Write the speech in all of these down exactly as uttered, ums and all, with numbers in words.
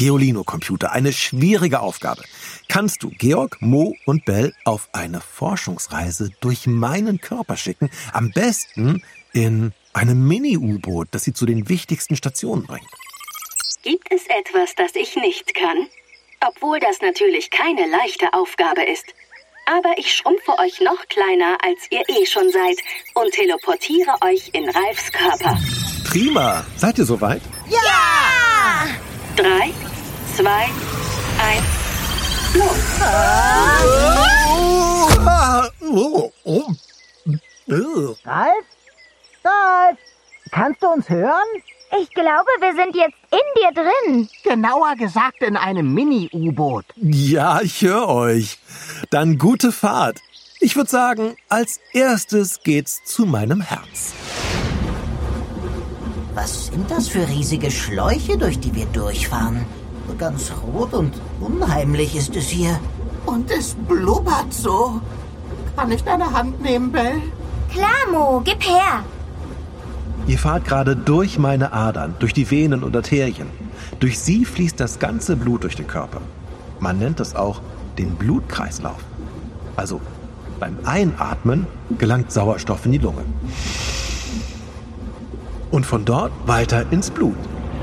Geolino-Computer, eine schwierige Aufgabe. Kannst du Georg, Mo und Bell auf eine Forschungsreise durch meinen Körper schicken? Am besten in einem Mini-U-Boot, das sie zu den wichtigsten Stationen bringt. Gibt es etwas, das ich nicht kann? Obwohl das natürlich keine leichte Aufgabe ist. Aber ich schrumpfe euch noch kleiner, als ihr eh schon seid und teleportiere euch in Ralfs Körper. Prima. Seid ihr soweit? Ja! Drei, zwei, eins, los! Oh, oh, oh. Ralf? Ralf? Kannst du uns hören? Ich glaube, wir sind jetzt in dir drin. Genauer gesagt in einem Mini-U-Boot. Ja, ich höre euch. Dann gute Fahrt. Ich würde sagen, als erstes geht's zu meinem Herz. Was sind das für riesige Schläuche, durch die wir durchfahren? Ganz rot und unheimlich ist es hier. Und es blubbert so. Kann ich deine Hand nehmen, Bell? Klar, Mo, gib her. Ihr fahrt gerade durch meine Adern, durch die Venen und Arterien. Durch sie fließt das ganze Blut durch den Körper. Man nennt es auch den Blutkreislauf. Also beim Einatmen gelangt Sauerstoff in die Lunge. Und von dort weiter ins Blut.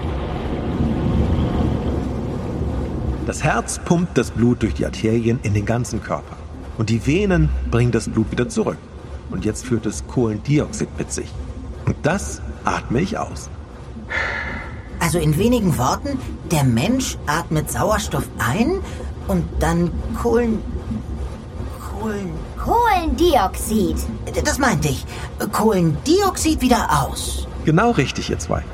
Das Herz pumpt das Blut durch die Arterien in den ganzen Körper. Und die Venen bringen das Blut wieder zurück. Und jetzt führt es Kohlendioxid mit sich. Und das atme ich aus. Also in wenigen Worten, der Mensch atmet Sauerstoff ein und dann Kohlen... Kohlen... Kohlendioxid. Das meinte ich. Kohlendioxid wieder aus. Genau richtig, ihr zwei.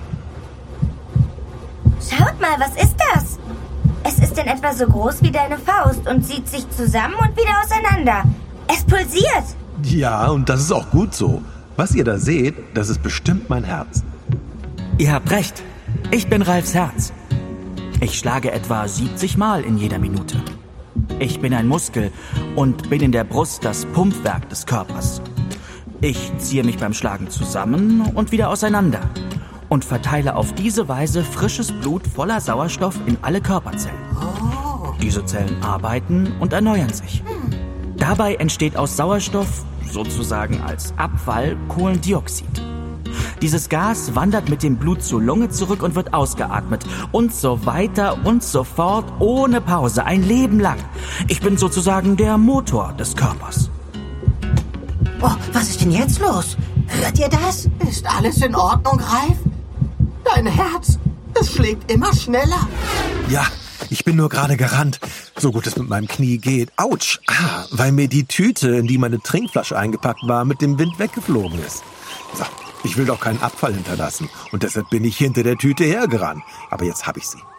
Schaut mal, was ist das? Es ist in etwa so groß wie deine Faust und zieht sich zusammen und wieder auseinander. Es pulsiert. Ja, und das ist auch gut so. Was ihr da seht, das ist bestimmt mein Herz. Ihr habt recht. Ich bin Ralfs Herz. Ich schlage etwa siebzig Mal in jeder Minute. Ich bin ein Muskel und bin in der Brust das Pumpwerk des Körpers. Ich ziehe mich beim Schlagen zusammen und wieder auseinander und verteile auf diese Weise frisches Blut voller Sauerstoff in alle Körperzellen. Diese Zellen arbeiten und erneuern sich. Dabei entsteht aus Sauerstoff, sozusagen als Abfall, Kohlendioxid. Dieses Gas wandert mit dem Blut zur Lunge zurück und wird ausgeatmet. Und so weiter und so fort, ohne Pause, ein Leben lang. Ich bin sozusagen der Motor des Körpers. Oh, was ist denn jetzt los? Hört ihr das? Ist alles in Ordnung, Ralf? Dein Herz, es schlägt immer schneller. Ja, ich bin nur gerade gerannt, so gut es mit meinem Knie geht. Autsch, ah, weil mir die Tüte, in die meine Trinkflasche eingepackt war, mit dem Wind weggeflogen ist. So, ich will doch keinen Abfall hinterlassen und deshalb bin ich hinter der Tüte hergerannt. Aber jetzt habe ich sie.